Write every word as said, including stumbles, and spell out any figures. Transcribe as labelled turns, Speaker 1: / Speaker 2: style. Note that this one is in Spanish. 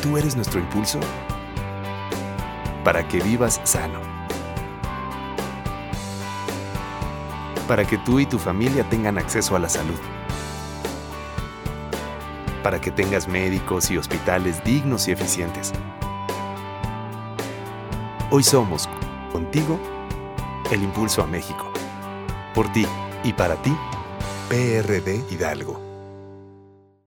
Speaker 1: tú eres nuestro impulso para que vivas sano, para que tú y tu familia tengan acceso a la salud, para que tengas médicos y hospitales dignos y eficientes. Hoy somos, contigo, el impulso a México. Por ti y para ti, P R D Hidalgo.